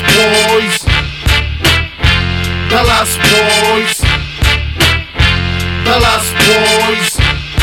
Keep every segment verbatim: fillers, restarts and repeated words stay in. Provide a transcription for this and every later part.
boys, Dallas boys, Dallas boys,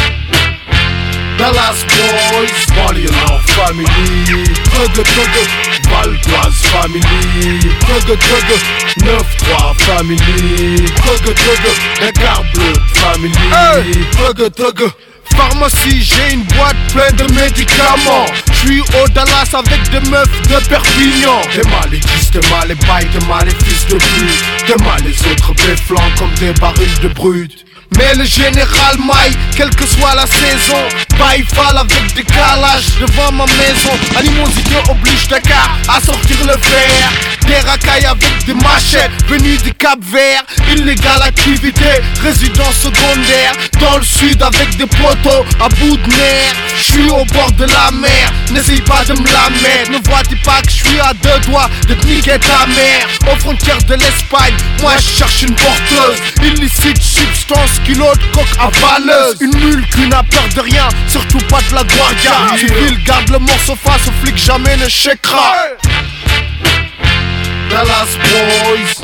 Dallas boys, Banlieue family, Tug Tug, Valdoise family, Tug Tug, neuf trois family, Tug Tug, Dakar bleu family, hey, Tug Tug. Pharmacie, j'ai une boîte pleine de médicaments. J'suis au Dallas avec des meufs de Perpignan. T'es mal les kisses, t'es mal les bails, t'es mal les fils de pute. T'es mal les autres béflans comme des barils de brut. Mais le général maille, quelle que soit la saison, baille fall avec des calages devant ma maison. Animosité oblige Dakar à sortir le fer. Des racailles avec des machettes venues du Cap Vert. Illégale activité, résidence secondaire. Dans le sud avec des poteaux à bout de nerfs. J'suis au bord de la mer, n'essaye pas de me la mettre. Ne vois-tu pas que j'suis à deux doigts de te niquer ta mère. Aux frontières de l'Espagne, moi j'cherche une porteuse. Illicite substance, kilo de coke avaleuse. Une mule qui n'a peur de rien, surtout pas de la guardia. Civil garde le morceau face au flic, jamais ne checkera. Dallas boys,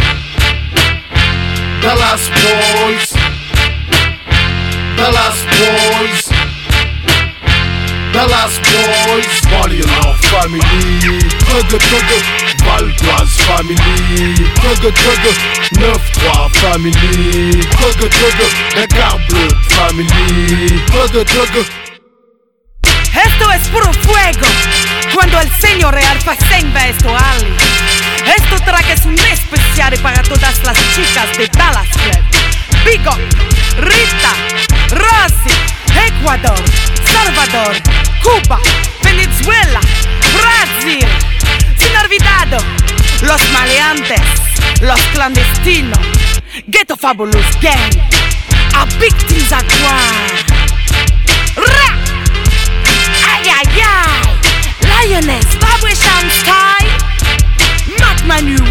Dallas boys, Dallas boys, Dallas boys, Banlieue family, Tug Tug, Valdoise family, Tug Tug, neuf trois family, Tug Tug, Dakar bleu family, Tug Tug. Esto es puro fuego. Cuando el señor real facenda esto, Ali. Esto track es un especial para todas las chicas de Dallas Club. Big Up, Rita, Rosy, Ecuador, Salvador, Cuba, Venezuela, Brasil. Sin olvidado, los maleantes, los clandestinos, Ghetto Fabulous Gang, a Victims Aqua. Ra! Ay, ay, ay! Lioness, Vibration Style, Mac Manu.